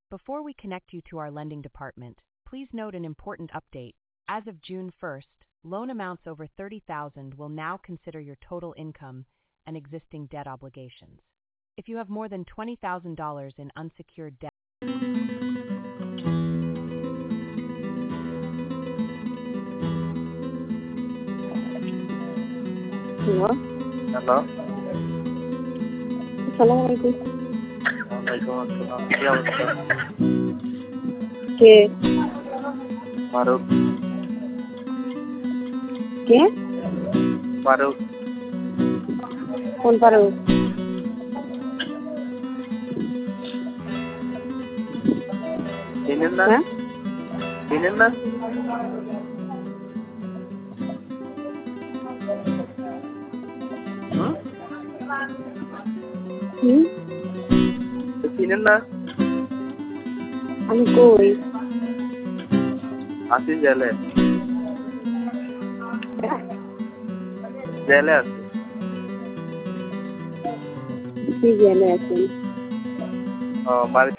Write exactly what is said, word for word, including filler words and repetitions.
Before we connect you to our lending department, please note an important update. As of June first, loan amounts over thirty thousand dollars will now consider your total income and existing debt obligations. If you have more than twenty thousand dollars in unsecured debt, hello, hello, আসসালামু আলাইকুম। ওয়ালাইকুম আসসালাম। কি অবস্থা? কে? ফারুক। কে? ফারুক। কোন ফারুক? চিনেন না? হ্যাঁ? চিনেন না? হুম? হুম? তো চিনেন না? আমি কই? আছি জেলে। জেলে আছি। কি জেলে আছেন? ও বাড়ি